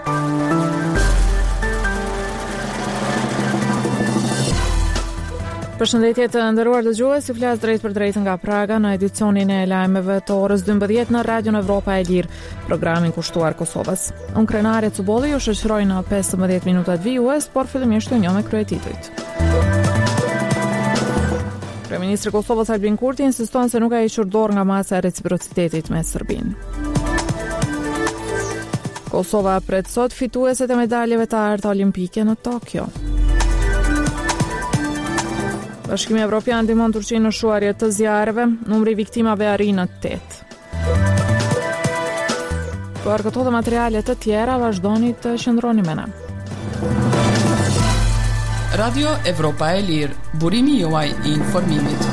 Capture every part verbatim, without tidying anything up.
Përshëndetje të nderuar dëgjues, ju flas drejt për drejt nga Praga në edicionin e lajmeve të orës dymbëdhjetë në Radion Evropa e Lirë, programin kushtuar Kosovës. Unë Krenare Cubolli ju shoqëroj në pesëmbëdhjetë minutat vijues, por fillimisht ju njoh me kryetitujt. Kryeministri i Kosovës Albin Kurti insiston se nuk ka hequr dorë nga masa e reciprocitetit me Serbinë. Kosova pret sot fitueset e medaljeve të arta olimpike në Tokyo. Bashkimi Evropian ndihmon Turqinë në shuarje të zjarreve, numri i viktimave arrin në tetë. Për këto dhe materiale të tjera vazhdoni të qëndroni me na. Radio Evropa e Lirë, burimi juaj i informimit.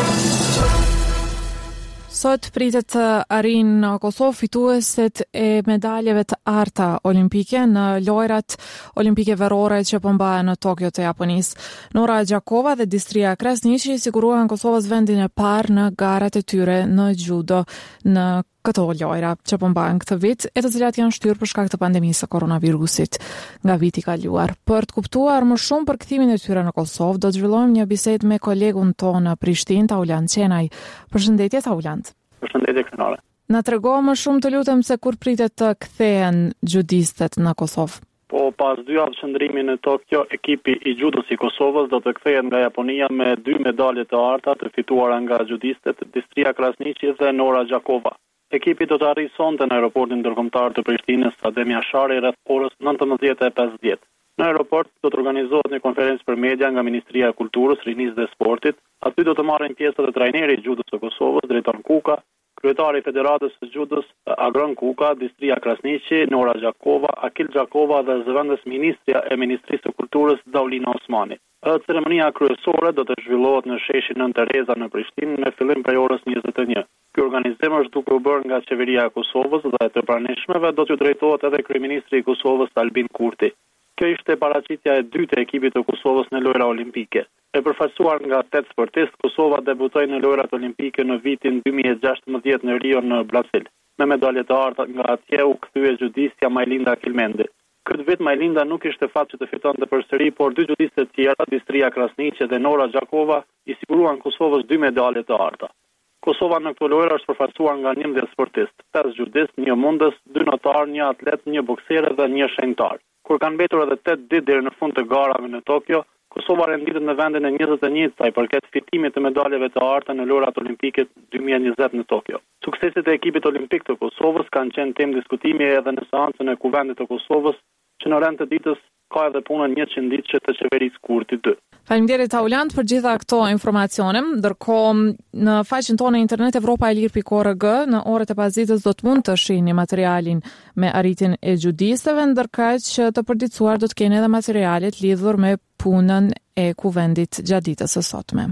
Sot pritet të arrin në Kosovë fitueset e medaljeve të arta olimpike në lojrat olimpike verore që po mbahen në Tokyo të Japonisë. Nora Gjakova dhe Distria Krasniqi siguruan Kosovës vendin e parë në garat e tyre në judo në këto lojra që po mbahen këtë vit, e të cilat janë shtyrë për shkak të pandemisë së koronavirusit nga viti i kaluar. Për të kuptuar më shumë për kthimin e tyre në Kosovë, do të zhvillojmë një bisedë me kolegun tonë në Prishtinë, Taulant Qenaj. Përshëndetje Taulant. Përshëndetje Krenare. Na trego më shumë të lutem se kur pritet të kthehen judistët në Kosovë. Po pas dy javë qëndrimi në Tokyo, ekipi i judos i Kosovës do të kthehet nga Japonia me dy medalje të arta të fituara nga judistët Distria Krasniqi dhe Nora Gjakova. Ekipi do të arrijë sonte në aeroportin ndërkombëtar të Prishtinës Adem Jashari rreth orës nëntëmbëdhjetë e pesëdhjetë. Në aeroport do të organizohet një konferencë për media nga Ministria e Kulturës, Rinisë dhe Sportit. Aty do të marrin pjesë edhe trajneri i judos së Kosovës, Drejton Kuka, kryetari i Federatës së judos Agron Kuka, Distria Krasniqi, Nora Gjakova, Akil Gjakova dhe zëvendës ministrja e Ministrisë së Kulturës Daulina Osmani. Ceremonia kryesore do të zhvillohet në sheshin Nën Tereza në Prishtinë në fillim prej orës njëzet e një. Ky organizim është duke u bërë nga qeveria e Kosovës dhe të pranishmeve do t'ju drejtohet edhe kryeministri i Kosovës Albin Kurti. Kjo ishte paraqitja e dytë e ekipit të Kosovës në lojra olimpike. E përfaqësuar nga tetë sportistë, Kosova debutoi në lojrat olimpike në vitin dy mijë e gjashtëmbëdhjetë në Rio në Brazil. Me medalje të arta nga atje u kthye judistja Majlinda Kilmendi. Këtë vit Majlinda nuk ishte fat që të fitonte përsëri, por dy judiste të tjera, Distria Krasniqi dhe Nora Gjakova, i siguruan Kosovës dy medalje të arta. Kosova në këto lojra është përfaqësuar nga njëmbëdhjetë sportistë, pesë judist, një mundës, dy notar, një atlet, një boksere dhe një shenjtar. Kur kanë mbetur edhe tetë ditë deri në fund të garave në Tokyo, Kosova renditet në vendin e njëzet e një sa i përket fitimit të medaljeve të arta në lojrat olimpike dy mijë e njëzet në Tokyo. Sukseset e ekipit olimpik të Kosovës kanë qenë temë diskutimi edhe në seancën e Kuvendit të Kosovës, që në rend të ditës ka edhe punën njëqind ditë të qeverisë Kurti dy. Faleminderit Taulant për gjitha këto informacione. Ndërkohë në faqen tonë internet evropa e lirë pikë org në orët e pasdites do të mund të shihni materialin me arritjen e judistëve, ndërkaq që të përditësuar do të keni edhe materialet lidhur me punën e Kuvendit gjatë ditës së sotme.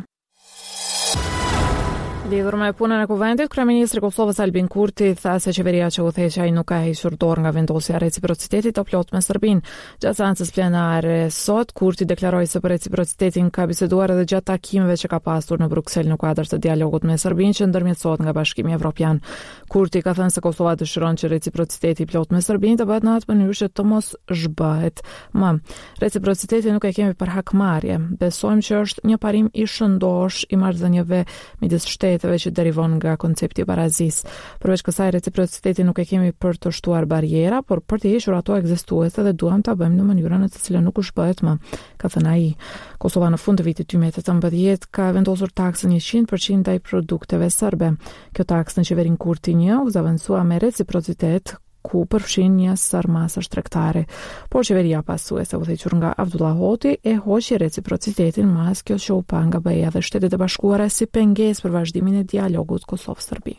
Lidhur me punën e Kuvendit, kryeministri i Kosovës Albin Kurti tha se qeveria që udhëheq ai nuk ka hequr dorë nga vendosja e reciprocitetit të plot me Serbinë. Gjatë seancës plenare sot, Kurti deklaroi se për reciprocitetin ka biseduar edhe gjatë takimeve që ka pasur në Bruksel në kuadër të dialogut me Serbinë që ndërmjetësohet nga Bashkimi Evropian. Kurti ka thënë se Kosova dëshiron që reciprociteti plot me Serbinë të bëhet në atë mënyrë që të mos zhbëhet më. Reciprociteti nuk e kemi për hakmarrje. Besojmë që është një parim i shëndosh i marrëdhënieve midis shteteve që derivon nga koncepti i barazisë. Përveç kësaj, reciprociteti nuk e kemi për të shtuar bariera, por për të hequr ato ekzistuese dhe duam ta bëjmë në mënyrën në të cilën nuk u shbëhet më, ka thënë ai. Kosova në fund të vitit dy mijë e tetëmbëdhjetë ka vendosur taksën njëqind përqind ndaj produkteve serbe. Kjo taksë në qeverinë Kurti një u zavancua me reciprocitet, ku përfshin një sër masësh tregtare. Por qeveria pasuese udhëhequr nga Abdullah Hoti e hoqi reciprocitetin mas kjo që u pa nga B E A dhe Shtetet e Bashkuara si pengesë për vazhdimin e dialogut Kosovë-Serbi.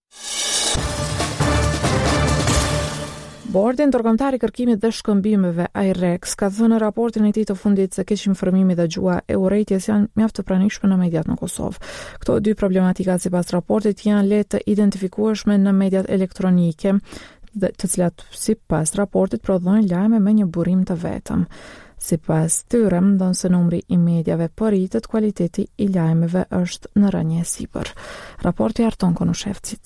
Bordi ndërkombëtar i kërkimit dhe shkëmbimeve I R E X ka thënë në raportin e tij të fundit se keq informimi dhe gjua e urrejtjes janë mjaft të pranishme në mediat në Kosovë. Këto dy problematika sipas raportit janë lehtë të identifikueshme në mediat elektronike, dhe të cilat sipas raportit prodhojnë lajme me një burim të vetëm. Sipas tyre, ndonse numri i mediave po rritet, kualiteti i lajmeve është në rënje sipër. Raporti Arton Konushevcit.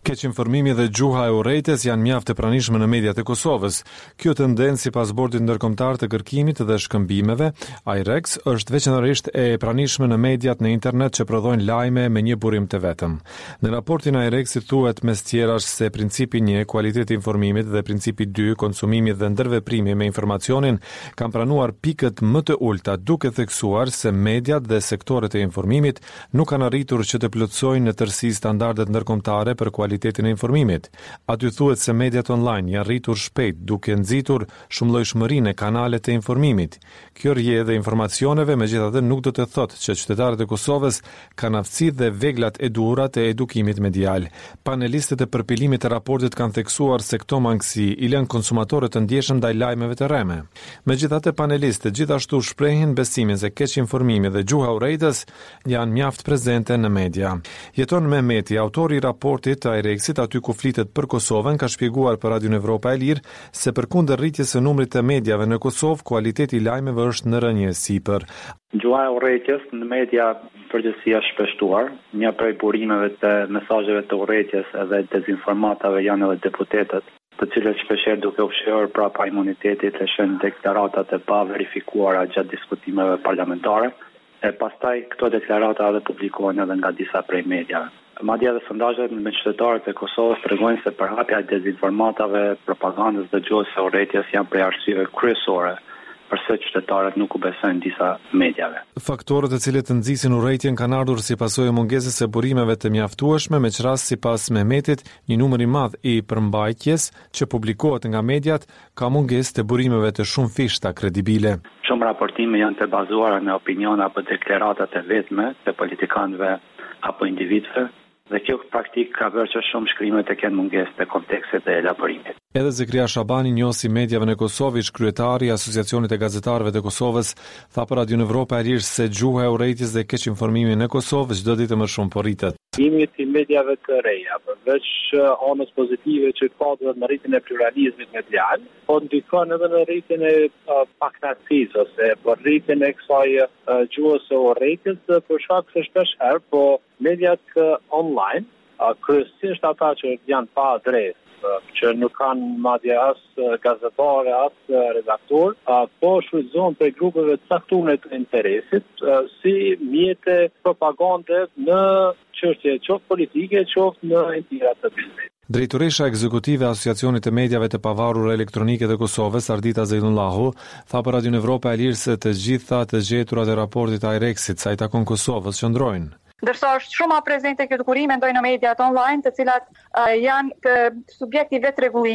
Keqinformimi dhe gjuha e urrejtjes janë mjaft të pranishme në mediat e Kosovës. Kjo tendencë sipas Bordit Ndërkombëtar të Kërkimit dhe Shkëmbimeve, I R E X, është veçanërisht e pranishme në mediat në internet që prodhojnë lajme me një burim të vetëm. Në raportin I R E X-it thuhet mes tjerash se principi një, kualiteti i informimit, dhe principi dy, konsumimi dhe ndërveprimi me informacionin, kanë pranuar pikët më të ulta, duke theksuar se mediat dhe sektorët e informimit nuk kanë arritur që të plotësojnë në tërësi standardet ndërkombëtare për kualitetin e informimit. Aty thuhet se mediat online janë rritur shpejt duke nxitur shumëllojshmërinë e kanalet e informimit. Kjo rrjedhë e informacioneve megjithatë nuk do të thotë që qytetarët e Kosovës kanë aftësitë dhe veglat e duhura të edukimit medial. Panelistët e përpilimit të raportit kanë theksuar se këto mangësi i lënë konsumatorët të ndjeshëm ndaj lajmeve të rreme. Megjithatë, panelistët gjithashtu shprehin besimin se keqinformimi dhe gjuha urrejtës janë mjaft prezente në media. Jeton Mehmeti, autori i raportit të I R E X-it, aty ku flitet për Kosovën, ka shpjeguar për Radion Evropa e Lirë se përkundër rritjes së numrit të mediave në Kosovë, kualiteti i lajmeve është në rënje sipër. Gjuha e urrejtjes në media përgjithësi është shpeshtuar. Një prej burimeve të mesazheve të urrejtjes edhe dezinformatave janë edhe deputetët, të cilët shpeshherë duke u fshehur prapa imunitetit lëshojnë deklaratat e pa verifikuara gjatë diskutimeve parlamentare, e pastaj këto deklarata edhe publikohen edhe nga disa prej mediave. Madje edhe sondazhet me qytetarët e Kosovës tregojnë se përhapja e dezinformatave, propagandës dhe gjuhës së urrejtjes janë prej arsyeve kryesore përse qytetarët nuk u besojnë disa mediave. Faktorët e cilët nxisin urrejtjen kanë ardhur si pasojë e mungesës së burimeve të mjaftueshme, me qrast sipas Mehmetit, një numër i madh i përmbajtjes që publikohet nga mediat ka mungesë të burimeve të shumë fishta kredibile. Shumë raportime janë të bazuara në opinion apo deklarata të vetme të politikanëve apo individëve, dhe kjo praktik ka bërë që shumë shkrimet të kenë mungesë të kontekstit dhe elaborimit. Edhe Zekria Shabani, njohësi mediave në Kosovë, ish kryetari i Asociacionit të Gazetarëve të Kosovës, tha për Radion Evropa e Lirë se gjuha e urrejtjes dhe keqinformimi në Kosovë çdo ditë më shumë po rritet. Imit i mediave të reja, përveç anës pozitive që ka në rritjen e pluralizmit medial, po ndikon edhe në rritjen e uh, paktasisë ose për rritjen e kësaj uh, gjuhës së urrejtjes, për shkak se shpesh herë po mediat uh, online, uh, kryesisht ata që janë pa adresë, që nuk kanë madje as gazetare, as redaktor, po shfrytëzohen prej grupeve të caktuara të interesit si mjete propagande në çështje qoftë politike, qoftë në entira të biznesit. Drejtoresha ekzekutive e Asociacionit të Mediave të Pavarur Elektronike të Kosovës, Ardita Zejdunllahu, tha për Radion Evropa e Lirë se të gjitha të gjeturat e raportit I R E X-it sa i takon Kosovës qëndrojnë. Ndërsa është shumë prezente kjo dukuri, mendoj në mediat online, të cilat uh, janë subjekti vetë rregullimit.